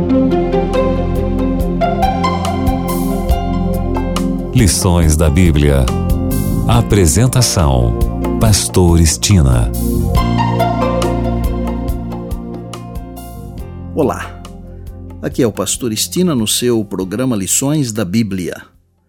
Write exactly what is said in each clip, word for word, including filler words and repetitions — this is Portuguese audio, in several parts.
Lições da Bíblia. Apresentação: Pastor Estina. Olá, aqui é o Pastor Estina no seu programa Lições da Bíblia.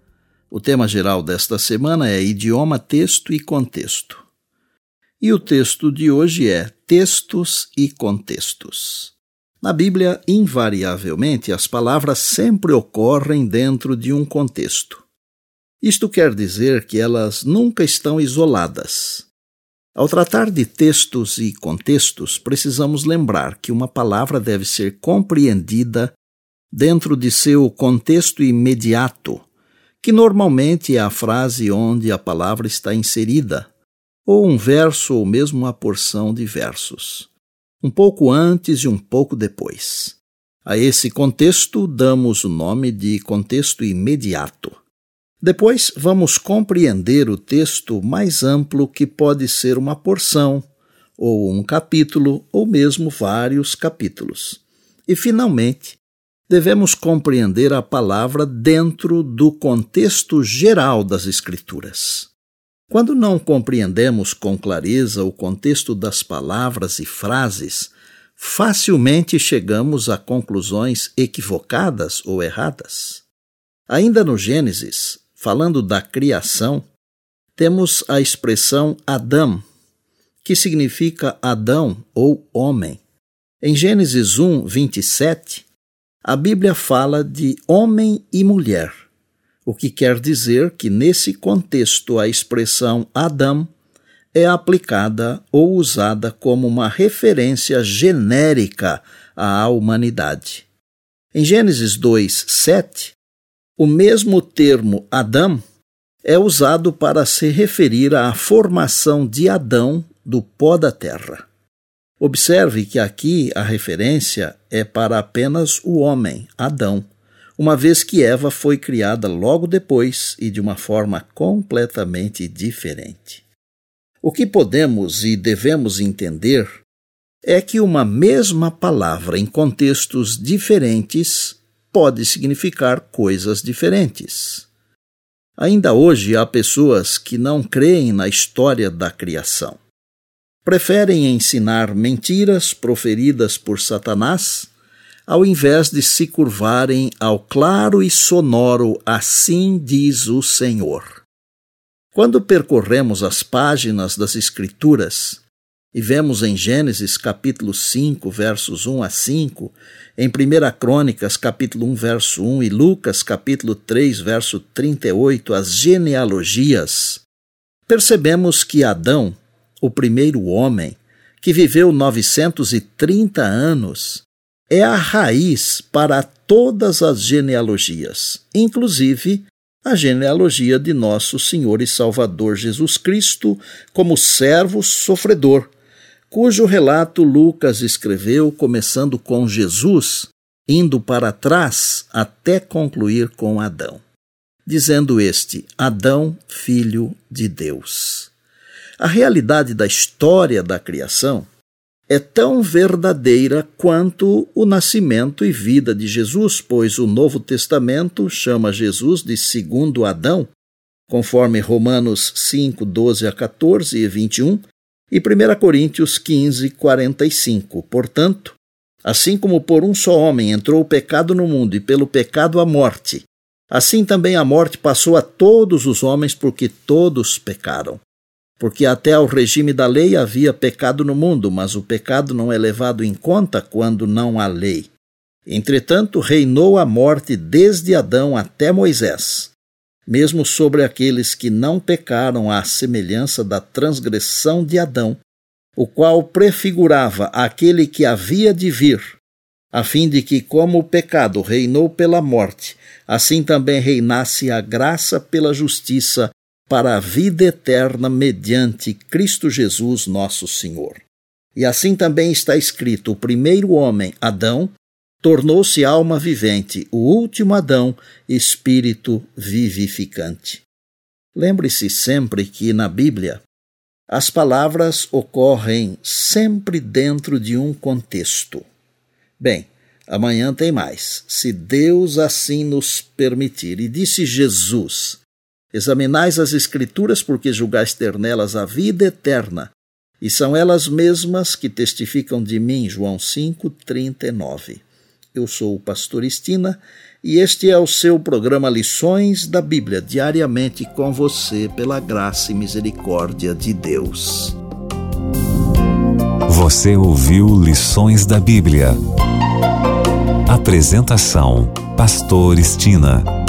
O tema geral desta semana é idioma, texto e contexto. E o texto de hoje é textos e contextos. Na Bíblia, invariavelmente, as palavras sempre ocorrem dentro de um contexto. Isto quer dizer que elas nunca estão isoladas. Ao tratar de textos e contextos, precisamos lembrar que uma palavra deve ser compreendida dentro de seu contexto imediato, que normalmente é a frase onde a palavra está inserida, ou um verso ou mesmo uma porção de versos, um pouco antes e um pouco depois. A esse contexto damos o nome de contexto imediato. Depois, vamos compreender o texto mais amplo, que pode ser uma porção, ou um capítulo, ou mesmo vários capítulos. E, finalmente, devemos compreender a palavra dentro do contexto geral das Escrituras. Quando não compreendemos com clareza o contexto das palavras e frases, facilmente chegamos a conclusões equivocadas ou erradas. Ainda no Gênesis, falando da criação, temos a expressão Adão, que significa Adão ou homem. Em Gênesis um, vinte e sete, a Bíblia fala de homem e mulher, o que quer dizer que nesse contexto a expressão Adão é aplicada ou usada como uma referência genérica à humanidade. Em Gênesis dois, sete, o mesmo termo Adão é usado para se referir à formação de Adão do pó da terra. Observe que aqui a referência é para apenas o homem, Adão, uma vez que Eva foi criada logo depois e de uma forma completamente diferente. O que podemos e devemos entender é que uma mesma palavra em contextos diferentes pode significar coisas diferentes. Ainda hoje há pessoas que não creem na história da criação. Preferem ensinar mentiras proferidas por Satanás, ao invés de se curvarem ao claro e sonoro "Assim diz o Senhor". Quando percorremos as páginas das Escrituras e vemos em Gênesis capítulo cinco, versos um a cinco, em primeira Crônicas capítulo um, verso um e Lucas capítulo três, verso trinta e oito, as genealogias, percebemos que Adão, o primeiro homem, que viveu novecentos e trinta anos, é a raiz para todas as genealogias, inclusive a genealogia de nosso Senhor e Salvador Jesus Cristo como servo sofredor, cujo relato Lucas escreveu começando com Jesus, indo para trás até concluir com Adão, dizendo este: Adão, filho de Deus. A realidade da história da criação é tão verdadeira quanto o nascimento e vida de Jesus, pois o Novo Testamento chama Jesus de segundo Adão, conforme Romanos cinco, doze a quatorze e vinte e um, e primeira Coríntios quinze, quarenta e cinco. Portanto, assim como por um só homem entrou o pecado no mundo e pelo pecado a morte, assim também a morte passou a todos os homens porque todos pecaram. Porque até ao regime da lei havia pecado no mundo, mas o pecado não é levado em conta quando não há lei. Entretanto, reinou a morte desde Adão até Moisés, mesmo sobre aqueles que não pecaram à semelhança da transgressão de Adão, o qual prefigurava aquele que havia de vir, a fim de que, como o pecado reinou pela morte, assim também reinasse a graça pela justiça para a vida eterna mediante Cristo Jesus nosso Senhor. E assim também está escrito: o primeiro homem, Adão, tornou-se alma vivente, o último Adão, espírito vivificante. Lembre-se sempre que, na Bíblia, as palavras ocorrem sempre dentro de um contexto. Bem, Amanhã tem mais, se Deus assim nos permitir. E disse Jesus: examinais as Escrituras, porque julgais ter nelas a vida eterna, e são elas mesmas que testificam de mim. João cinco, trinta e nove. Eu sou o pastor Estina, e este é o seu programa Lições da Bíblia, diariamente com você, pela graça e misericórdia de Deus. Você ouviu Lições da Bíblia. Apresentação: Pastor Estina.